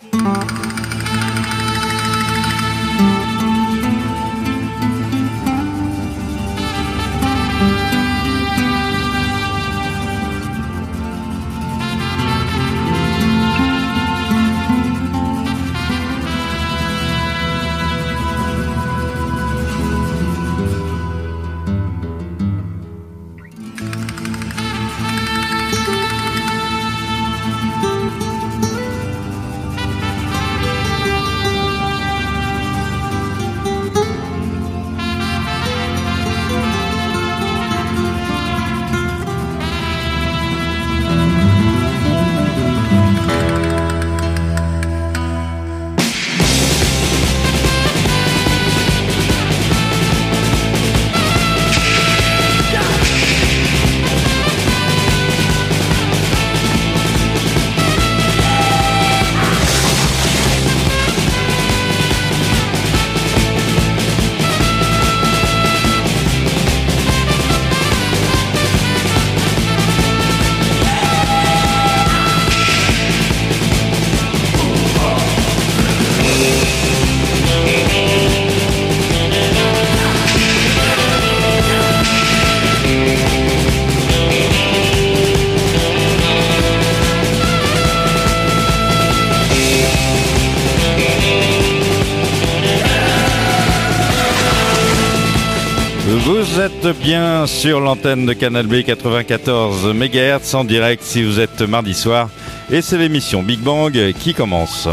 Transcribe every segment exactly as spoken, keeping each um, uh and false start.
Vous êtes bien sur l'antenne de Canal B quatre-vingt-quatorze mégahertz en direct si vous êtes mardi soir et c'est l'émission Big Bang qui commence.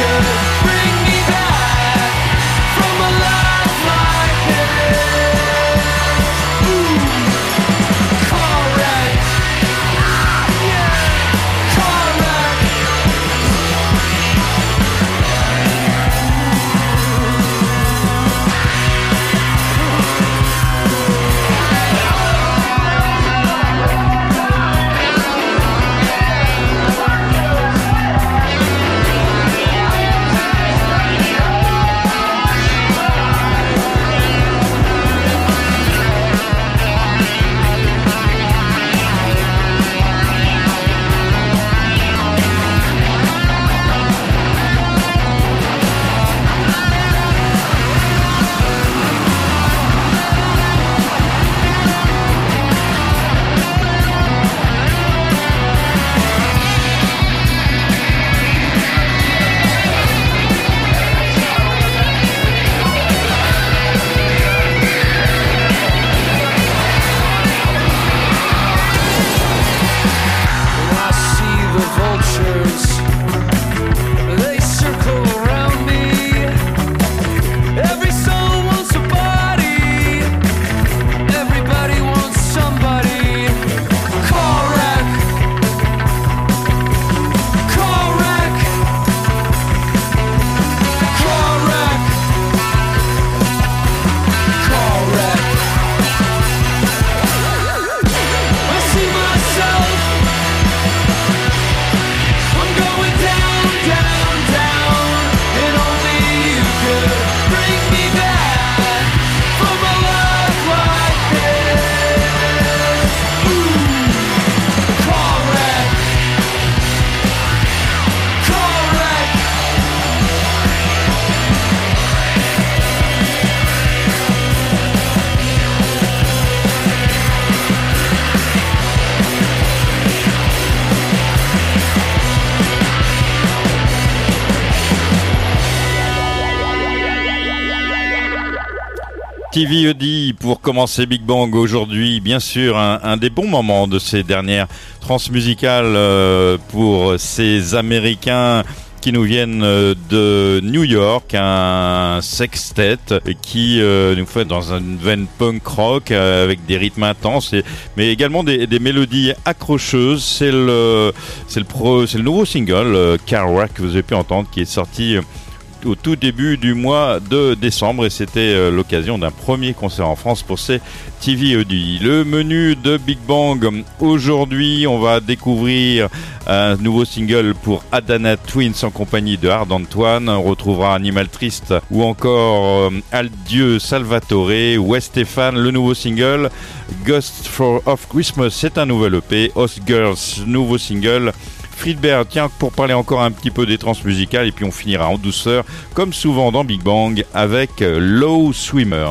Bring me back from a life like this. Stevie Aoki pour commencer Big Bang aujourd'hui, bien sûr un, un des bons moments de ces dernières transmusicales euh, pour ces Américains qui nous viennent de New York, un sextet qui euh, nous fait dans une veine punk rock euh, avec des rythmes intenses, et, mais également des, des mélodies accrocheuses. C'est le, c'est le, pro, c'est le nouveau single euh, Car Wreck que vous avez pu entendre, qui est sorti au tout début du mois de décembre, et c'était euh, l'occasion d'un premier concert en France pour ces Stevie Aoki. Le menu de Big Bang aujourd'hui, on va découvrir un nouveau single pour Adana Twins en compagnie de Hard Antoine. On retrouvera Animal Triste ou encore euh, Adieu Salvatore, West Stéphane, le nouveau single Ghost for of Christmas, c'est un nouvel E P, Host Girls, nouveau single. Friedberg, tiens, pour parler encore un petit peu des transmusicales, et puis on finira en douceur, comme souvent dans Big Bang, avec Low Swimmer.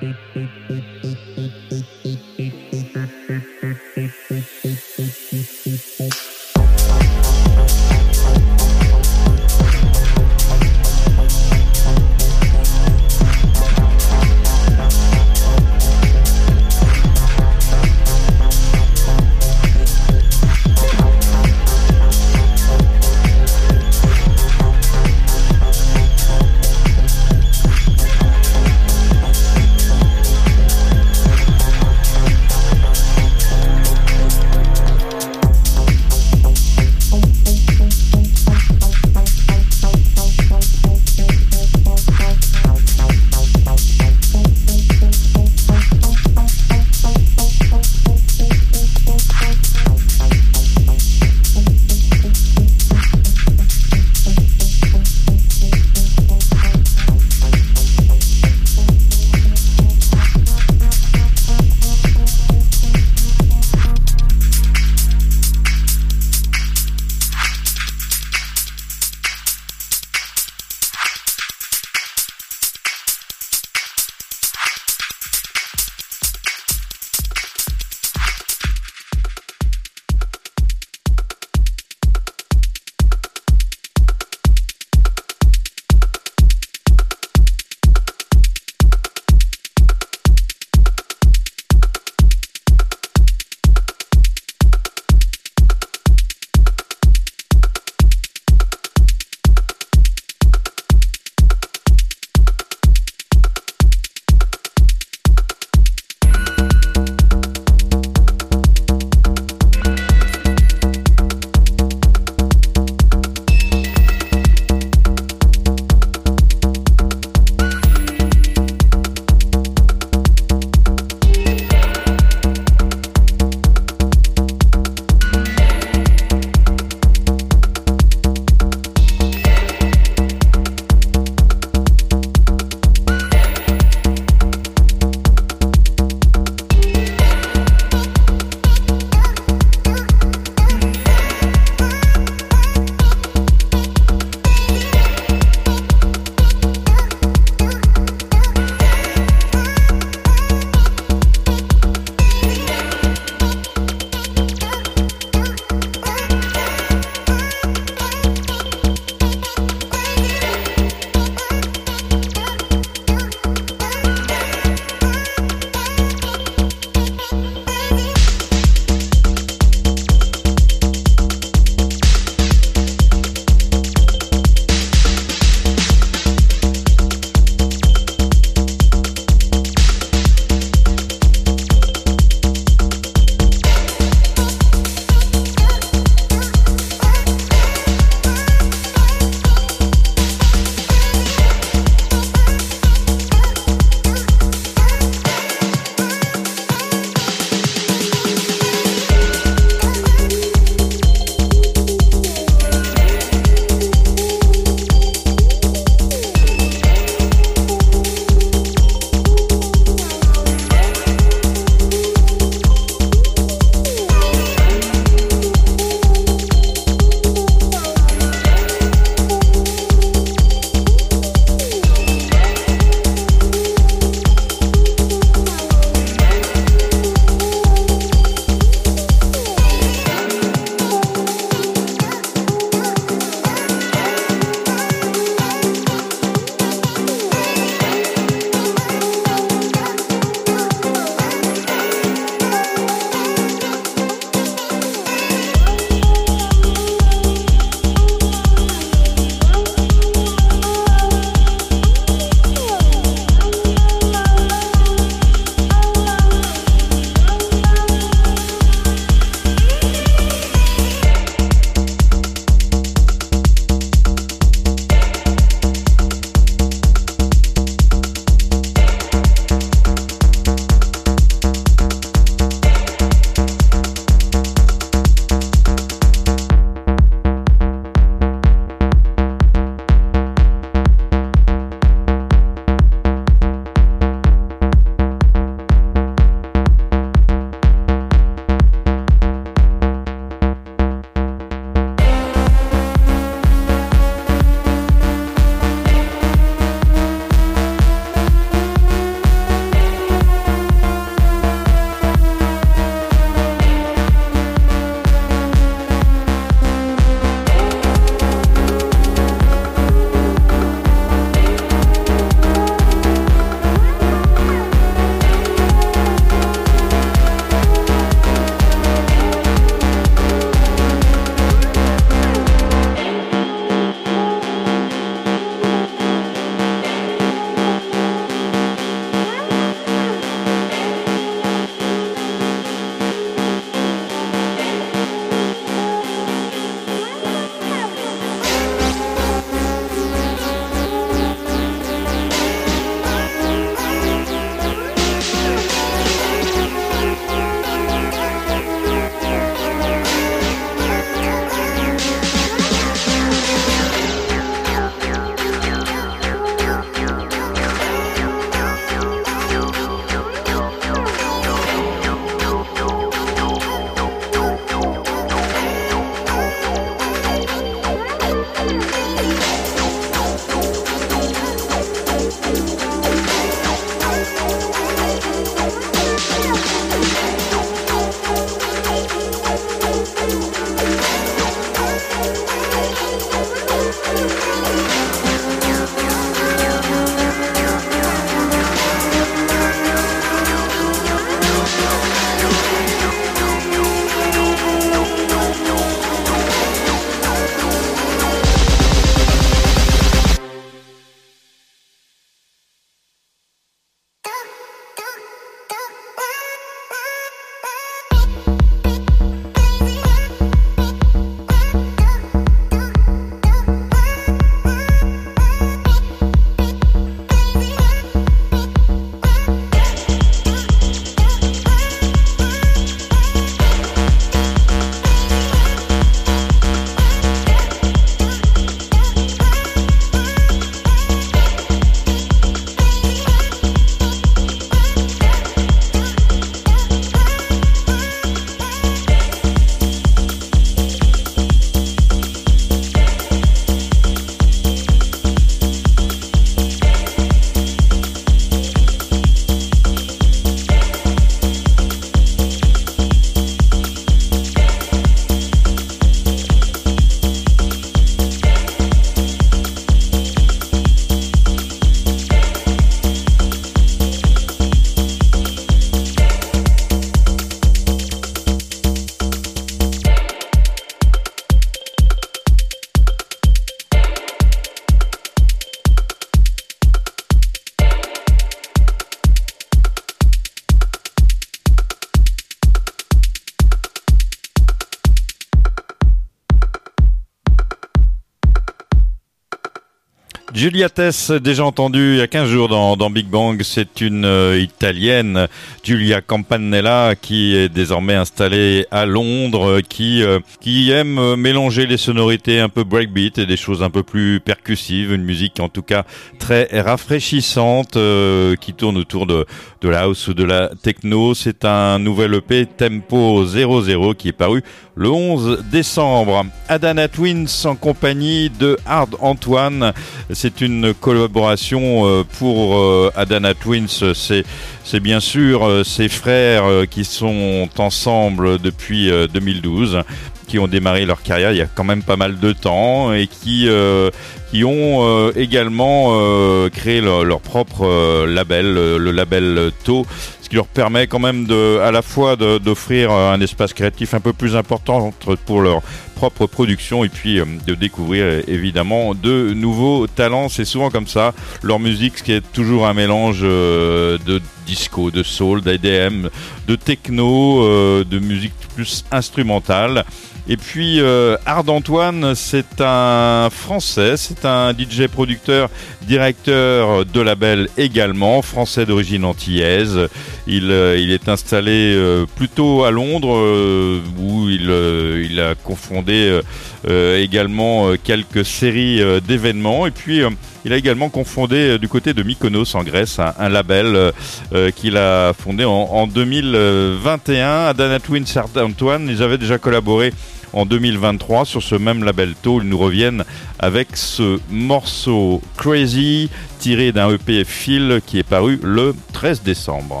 Giulia Tess, déjà entendu il y a quinze jours dans, dans Big Bang, c'est une euh, Italienne, Giulia Campanella, qui est désormais installée à Londres, qui euh, qui aime mélanger les sonorités un peu breakbeat et des choses un peu plus percussives, une musique en tout cas très rafraîchissante, euh, qui tourne autour de, de la house ou de la techno. C'est un nouvel E P Tempo zéro zéro qui est paru le onze décembre. Adana Twins en compagnie de Hard Antoine. C'est une collaboration pour Adana Twins. C'est, c'est bien sûr ses frères qui sont ensemble depuis deux mille douze, qui ont démarré leur carrière il y a quand même pas mal de temps et qui euh, qui ont euh, également euh, créé leur, leur propre euh, label, le label Tau, ce qui leur permet quand même de, à la fois de, d'offrir un espace créatif un peu plus important pour leur propre production et puis euh, de découvrir évidemment de nouveaux talents. C'est souvent comme ça, leur musique, ce qui est toujours un mélange euh, de disco, de soul, d'E D M, de techno, euh, de musique plus instrumentale. Et puis euh, Hard Antoine, c'est un Français, c'est un D J producteur, directeur de label également, français d'origine antillaise. Il, euh, il est installé euh, plutôt à Londres, euh, où il, euh, il a confondé euh, également quelques séries euh, d'événements. Et puis euh, il a également confondé euh, du côté de Mykonos en Grèce un, un label euh, qu'il a fondé en, en deux mille vingt et un. Adana Twins, Hard Antoine, ils avaient déjà collaboré en deux mille vingt-trois sur ce même label Tau. Ils nous reviennent avec ce morceau Crazy tiré d'un E P Feel qui est paru le treize décembre.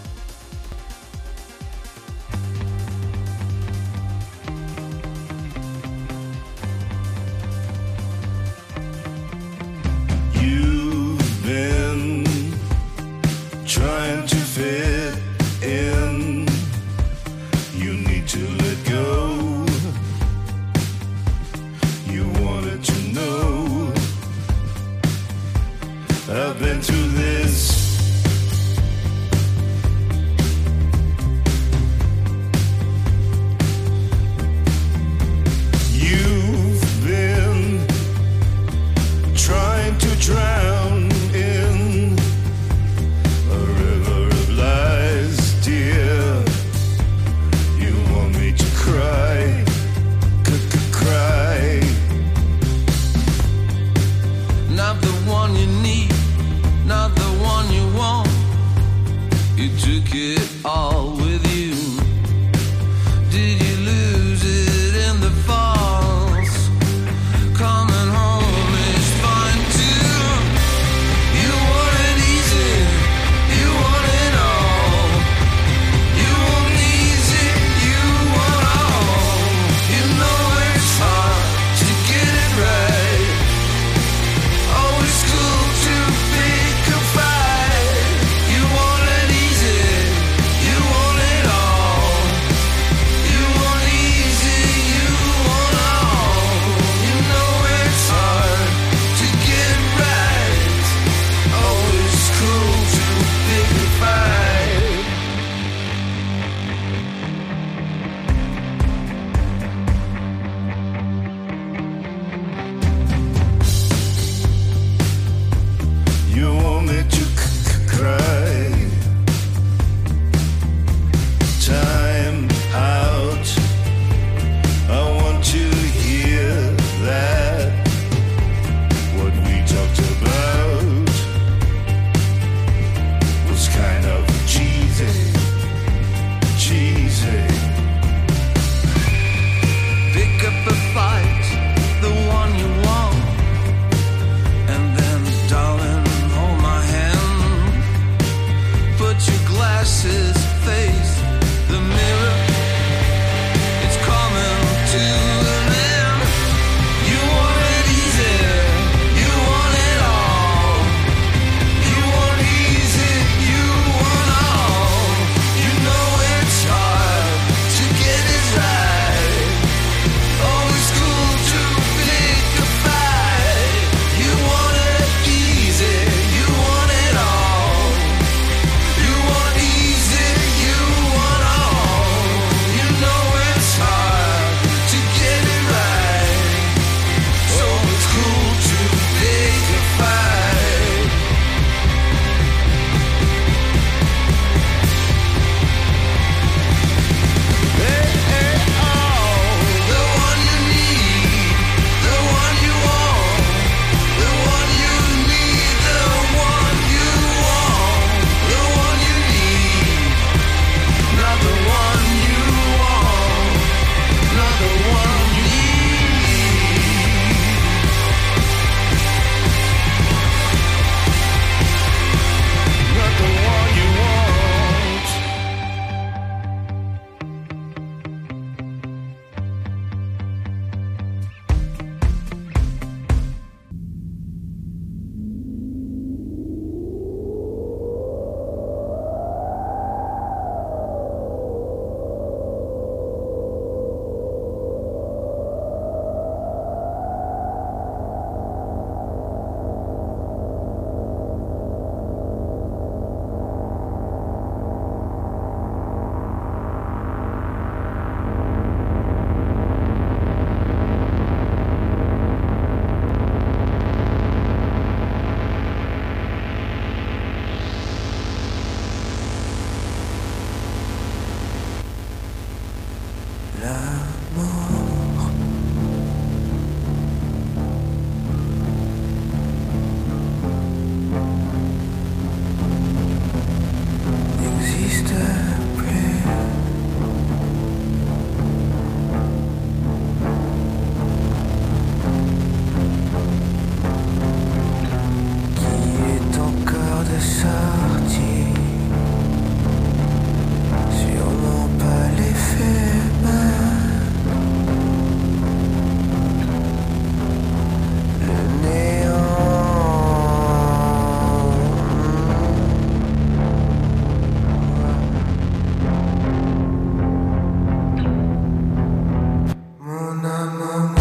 You've been trying to fit in. You need to let go. I've been through this. You've been trying to drown in a river of lies, dear. You want me to cry, c-c-cry. Not the one you need, not the one you want. You took it all with you. Did you lose it in the falls? Coming home is fine too. You want it easy, you want it all. You want easy, you want all. You know it's hard to get it right. Always cool to pick a fight. You want it easy, you want it all. You want easy, you want all. You know it's hard to get right. Always cool to pick a fight. You want me to c-c-cry. Time out. I want to hear that. What we talked about was kind of cheesy, cheesy. Pick up a fight, the one you want. And then, darling, hold my hand. Put your glasses, face the mirror. It's coming to an end. You want it easy, you want it all. You want easy, you want all. You know it's hard to get it right. Always cool to pick a fight. You want it easy, you want it all. You want easy, n'existe plus. Qui est encore de sortie? Sûrement pas les faibles. Le néant. Mon âme.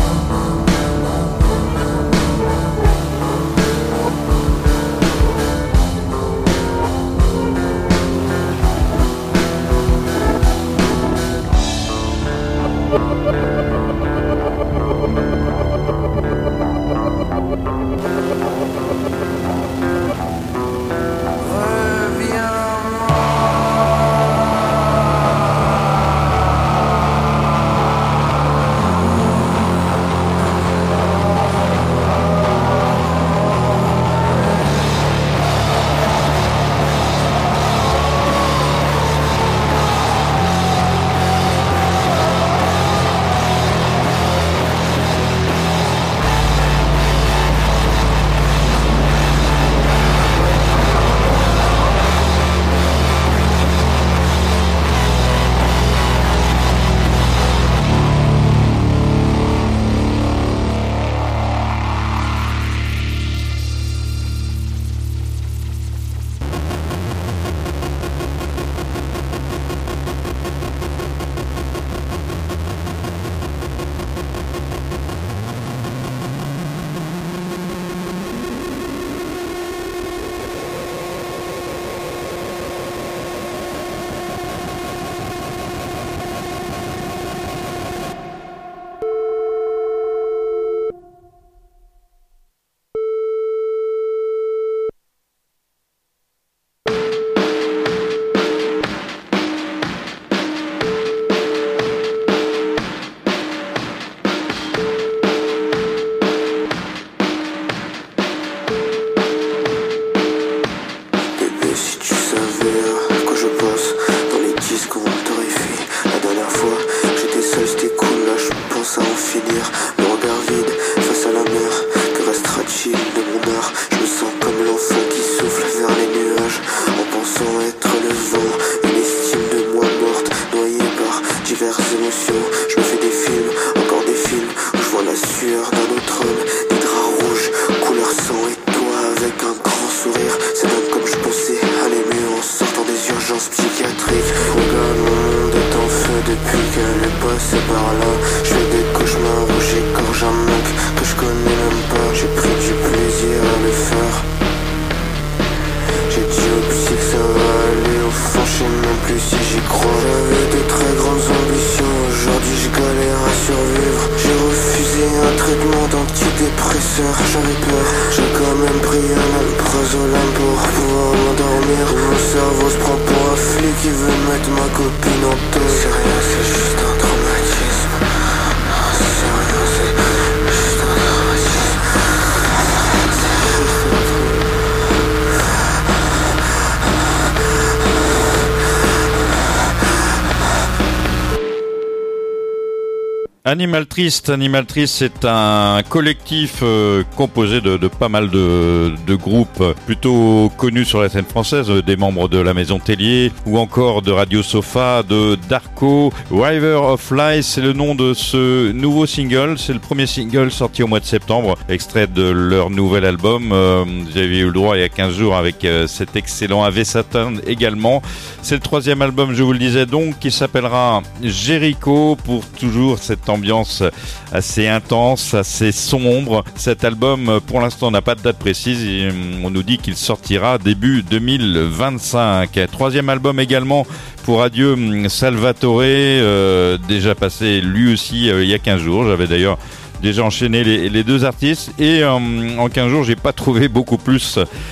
Animal Triste, Animal Triste, c'est un collectif euh, composé de, de pas mal de, de groupes plutôt connus sur la scène française, des membres de la Maison Tellier ou encore de Radio Sofa, de Darko. River of Lies, c'est le nom de ce nouveau single. C'est le premier single sorti au mois de septembre, extrait de leur nouvel album. Euh, j'avais eu le droit il y a quinze jours avec euh, cet excellent Ave Satan également. C'est le troisième album, je vous le disais donc, qui s'appellera Jericho, pour toujours cette ambiance assez intense, assez sombre. Cet album, pour l'instant, n'a pas de date précise et on nous dit qu'il sortira début deux mille vingt-cinq. Troisième album également pour Adieu Salvatore, euh, déjà passé lui aussi euh, il y a quinze jours. J'avais d'ailleurs déjà enchaîné les, les deux artistes et euh, en quinze jours j'ai pas trouvé beaucoup plus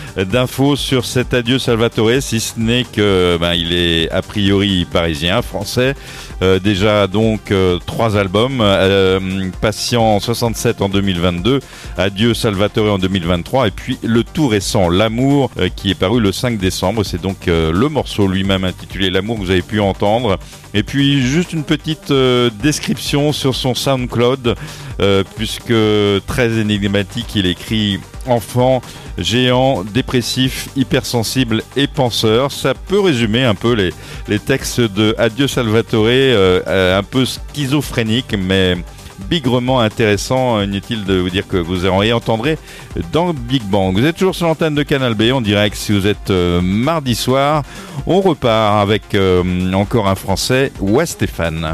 d'infos sur cet adieu Salvatore, si ce n'est que ben, il est a priori parisien, français. Euh, déjà donc euh, trois albums, euh, Patient soixante-sept en deux mille vingt-deux, Adieu Salvatore en deux mille vingt-trois et puis le tout récent L'amour euh, qui est paru le cinq décembre. C'est donc euh, le morceau lui-même intitulé L'amour que vous avez pu entendre. Et puis juste une petite euh, description sur son SoundCloud euh, puisque très énigmatique, il écrit enfant, géant, dépressif, hypersensible et penseur. Ça peut résumer un peu les, les textes de Adieu Salvatore, euh, euh, un peu schizophrénique mais bigrement intéressant. Inutile de vous dire que vous en entendrez dans Big Bang. Vous êtes toujours sur l'antenne de Canal B en direct. Si vous êtes euh, mardi soir, on repart avec euh, encore un français, Ouais Stéphane.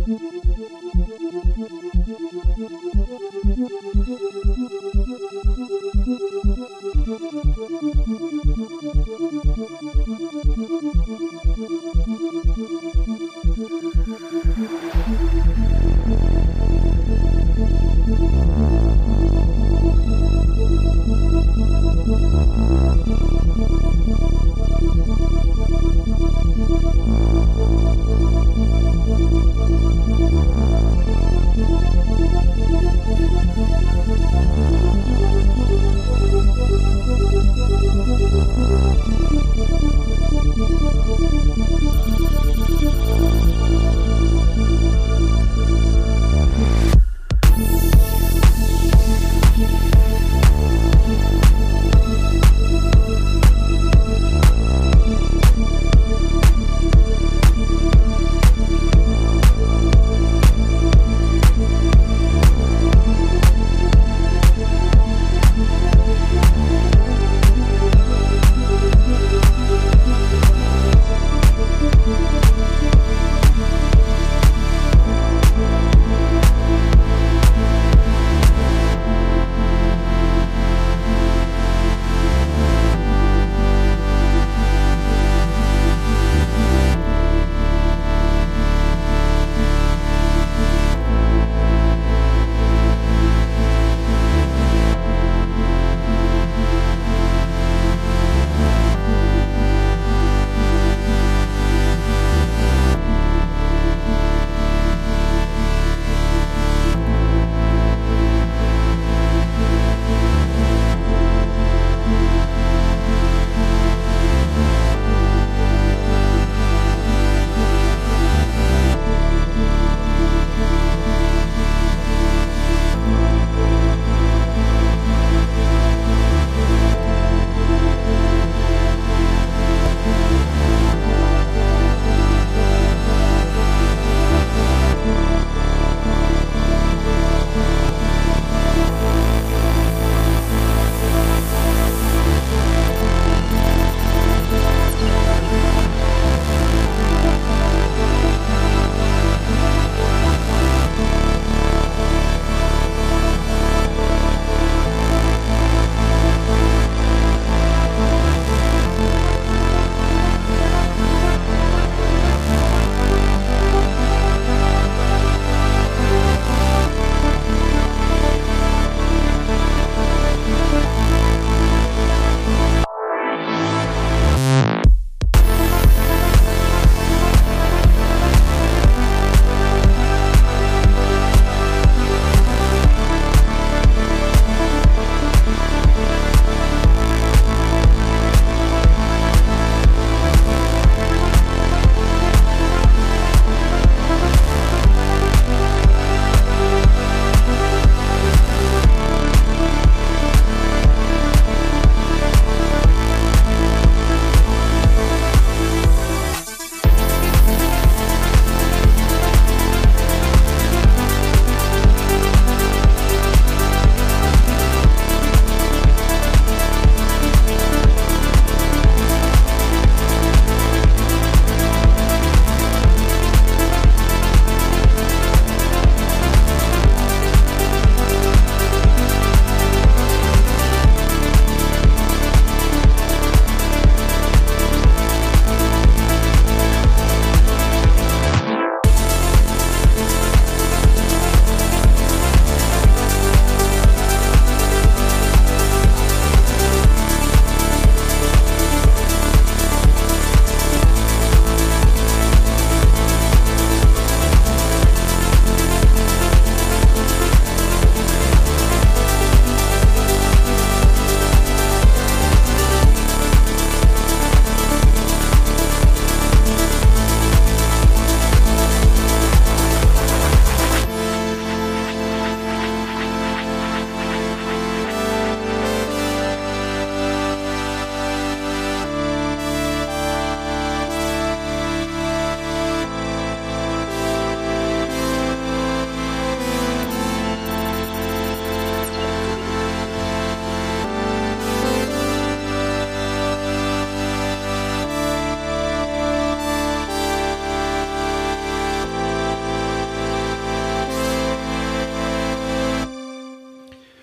Thank you.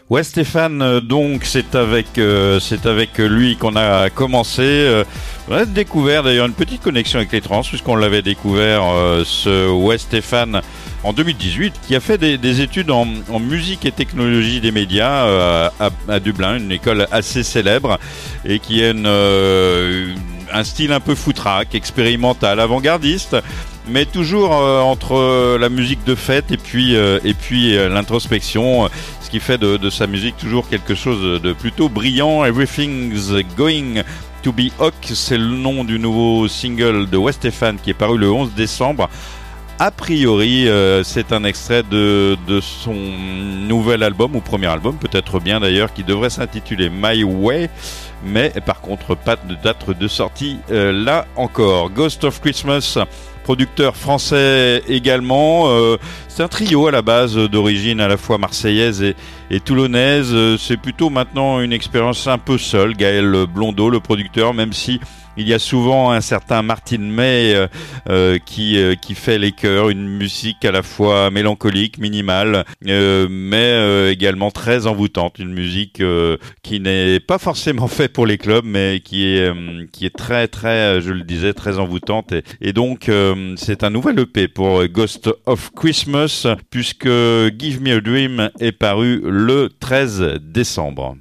Ouais, Stéphane, euh, donc c'est avec euh, c'est avec lui qu'on a commencé. Euh, on a découvert d'ailleurs une petite connexion avec les trans, puisqu'on l'avait découvert euh, ce Ouais Stéphane en deux mille dix-huit, qui a fait des, des études en, en musique et technologie des médias euh, à, à Dublin, une école assez célèbre, et qui a une, euh, un style un peu foutraque, expérimental, avant-gardiste, mais toujours euh, entre la musique de fête et puis euh, et puis euh, l'introspection, ce qui fait de, de sa musique toujours quelque chose de plutôt brillant. Everything's Going to be Ok, c'est le nom du nouveau single de Ouais Stéphane qui est paru le onze décembre. A priori, euh, c'est un extrait de, de son nouvel album, ou premier album, peut-être bien d'ailleurs, qui devrait s'intituler My Way, mais par contre pas de date de sortie euh, là encore. Ghost of Christmas, producteur français également. Euh, c'est un trio à la base d'origine à la fois marseillaise et, et toulonnaise. C'est plutôt maintenant une expérience un peu seule. Gaël Blondeau, le producteur, même si il y a souvent un certain Martin May euh, euh, qui euh, qui fait les chœurs, une musique à la fois mélancolique, minimale, euh, mais euh, également très envoûtante, une musique euh, qui n'est pas forcément faite pour les clubs, mais qui est euh, qui est très très, je le disais, très envoûtante. Et, et donc euh, c'est un nouvel E P pour Ghost of Christmas, puisque Give Me a Dream est paru le treize décembre.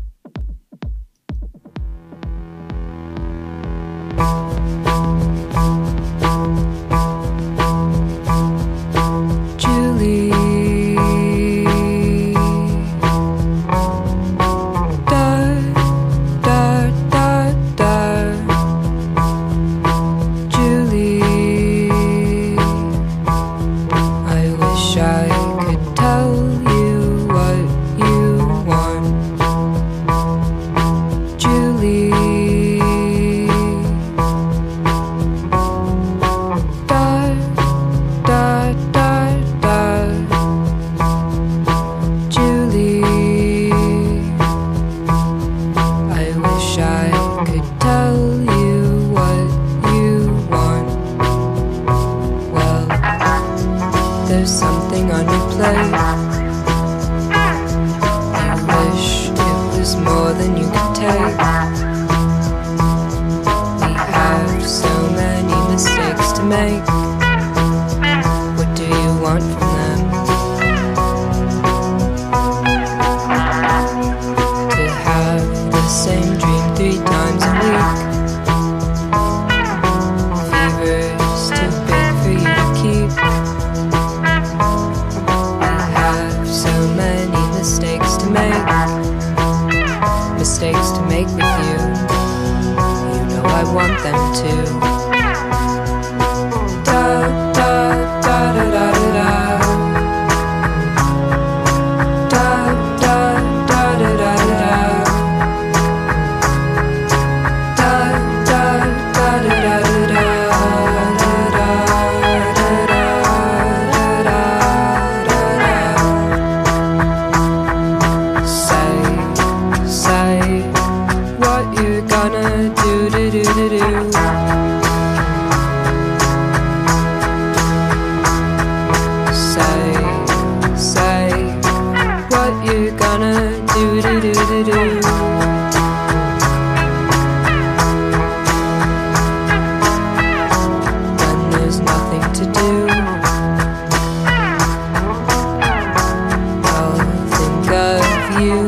Julie, da da da da. Julie, I wish I could tell you what you want. Julie. There's something on your plate. You wish it was more than you could take. We have so many mistakes to make. What do you want from them? To have the same dream three times a week. Fever's too big for you to keep. Mistakes to make, mistakes to make with you. You know I want them to. Da da da da da da. Da da da da da da. Da da da da da da. Do do do do do. Say, say what you gonna do do do do do. When there's nothing to do, I'll think of you.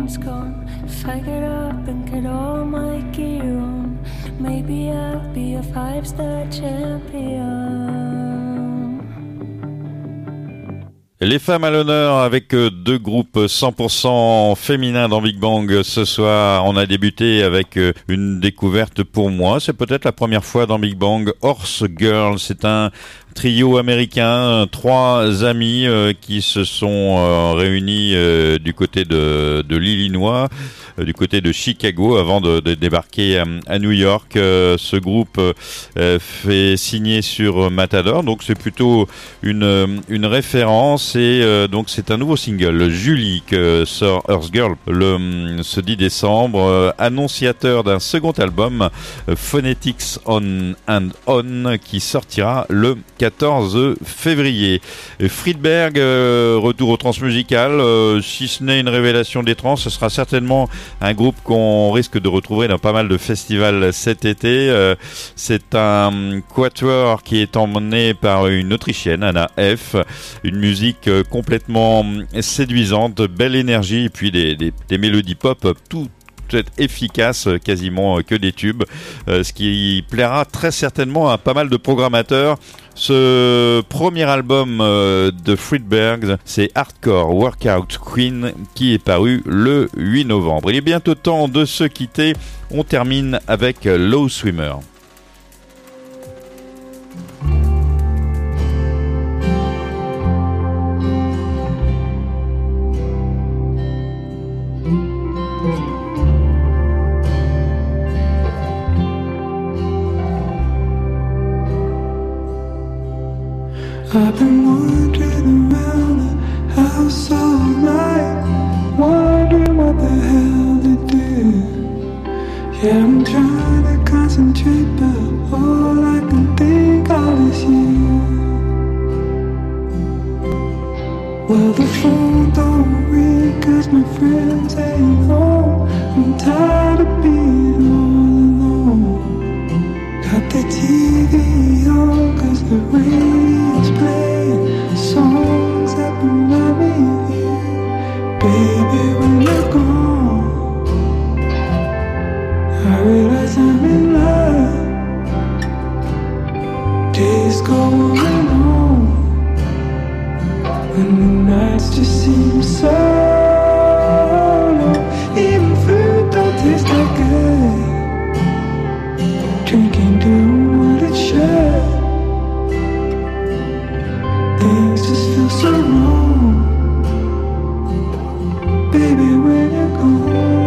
dreams gone. If I get up and get all my gear on, maybe I'll be a five-star champion. Les femmes à l'honneur avec deux groupes cent pour cent féminins dans Big Bang ce soir. On a débuté avec une découverte pour moi. C'est peut-être la première fois dans Big Bang. Horse Girl, c'est un trio américain, trois amis euh, qui se sont euh, réunis euh, du côté de, de l'Illinois, euh, du côté de Chicago, avant de, de débarquer à, à New York. Euh, ce groupe euh, fait signer sur Matador, donc c'est plutôt une, une référence. Et euh, donc c'est un nouveau single, Julie, que sort Earth Girl le, ce dix décembre, euh, annonciateur d'un second album, euh, Phonetics On and On, qui sortira le quatorze février. Friedberg, euh, retour au transmusical, euh, si ce n'est une révélation des trans, ce sera certainement un groupe qu'on risque de retrouver dans pas mal de festivals cet été. Euh, c'est un quatuor qui est emmené par une Autrichienne, Anna F. Une musique euh, complètement séduisante, belle énergie, et puis des, des, des mélodies pop tout efficace, quasiment que des tubes, euh, ce qui plaira très certainement à pas mal de programmateurs. Ce premier album euh, de Friedberg, c'est Hardcore Workout Queen, qui est paru le huit novembre. Il est bientôt temps de se quitter. On termine avec Low Swimmer. I've been wandering around the house all night, wondering what the hell to do. Yeah, I'm trying to concentrate, but all I can think of is you. Well, the phone don't ring 'cause my friends ain't home. I'm tired of being all alone. Got the T V on 'cause the radio's playing songs that remind me of you. Baby, when you're gone, I realize I'm in love. Days go on and on, and the nights just seem so long. Even food don't taste that good. Drinking, doing what it should. Things just feel so wrong. Baby, when you're gone.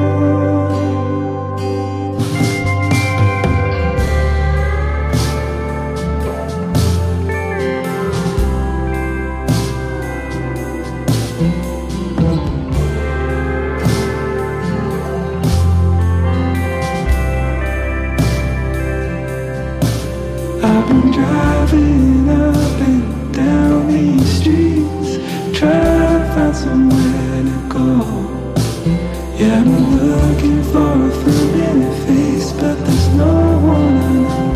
I've been driving up and down these streets, trying to find somewhere to go. Yeah, I'm looking for a familiar face, but there's no one I know.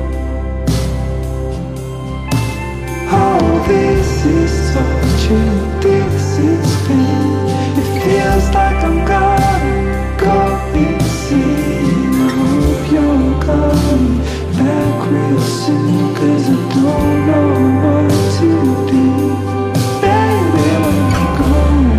Oh, this is torture, this is pain. It feels like I'm gonna go insane. I hope you're coming back real soon, 'cause I don't know what to do. Baby, when you're gone,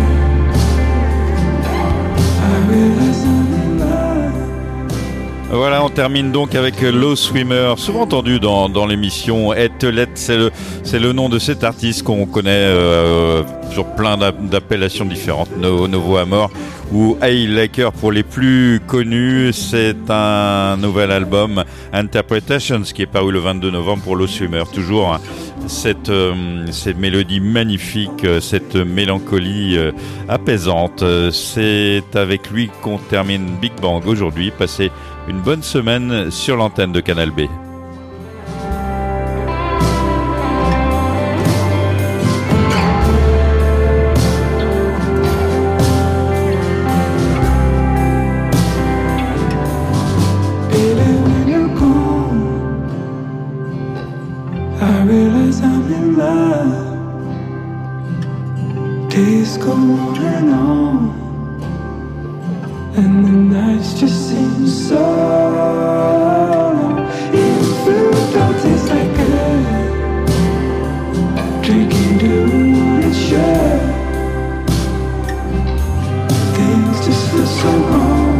I realize I'm in love. Voilà, on termine donc avec Low Swimmer, souvent entendu dans, dans l'émission. Ethelette, c'est le, c'est le nom de cet artiste qu'on connaît euh, sur plein d'appellations différentes. No, Novo Amor ou Hey Laker pour les plus connus. C'est un nouvel album, Interpretations, qui est paru le vingt-deux novembre pour Low Swimmer. Toujours hein, cette, euh, cette mélodie magnifique, cette mélancolie euh, apaisante. C'est avec lui qu'on termine Big Bang aujourd'hui. Passez une bonne semaine sur l'antenne de Canal B. Days go on and on, just seem so long. Even fruit don't taste like good. Drinking to what it should. Things just feel so wrong.